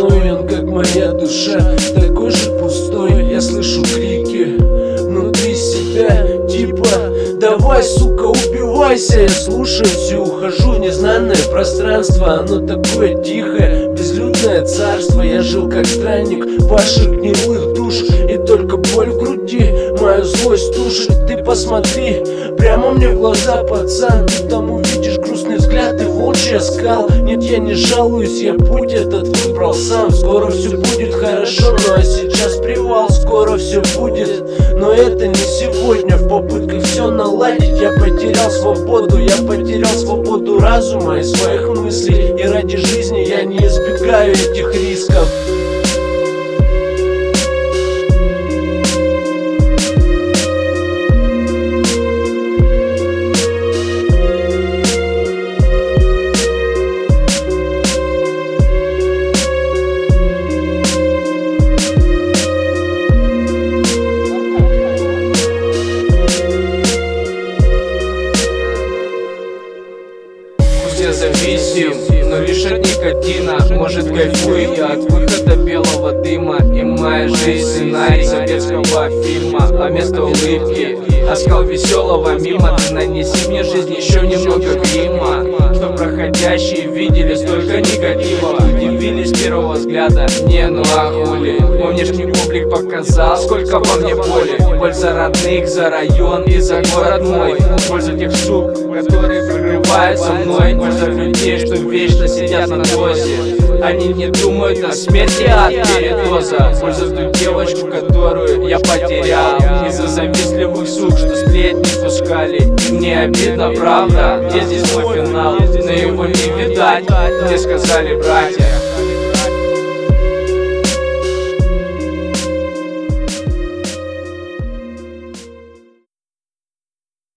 взволнован, как моя душа, такой же пустой. Я слышу крики внутри себя, типа: давай, сука, убивайся. Я слушаюсь и ухожу в незнанное пространство. Оно такое тихое, безлюдное царство. Я жил как странник ваших гнилых душ, и только боль в груди мою злость тушит. Ты посмотри прямо мне в глаза, пацан, ты там увидишь грустный взгляд и волчий оскал. Нет, я не жалуюсь, я путь этот выбрал сам. Скоро все будет хорошо, ну а сейчас привал. Скоро все будет, но это не сегодня. В попытках все наладить я потерял свободу. Я потерял свободу разума и своих мыслей, и ради жизни я не избегаю этих рисков. Я зависим, но лишь от никотина. Может, кайфую я от выхода белого дыма. И моя жизнь сценарий советского фильма. А вместо улыбки оскал веселого мимо. Ты нанеси мне жизнь еще немного грима, что проходящие видели столько негатива. Удивились с первого взгляда, не, ну а хули. Мой внешний облик показал, сколько во мне боли. Боль за родных, за район и за город мой. Боль за тех сук, которые прикрываются мной. Боль за людей, что вечно сидят на дозе. Они не думают о смерти от передоза. Боль за ту девочку, которую я потерял из-за завистливых сук, что сплетни пускали. И мне обидно, правда, где здесь мой финал? Но его не видать, мне сказали братья.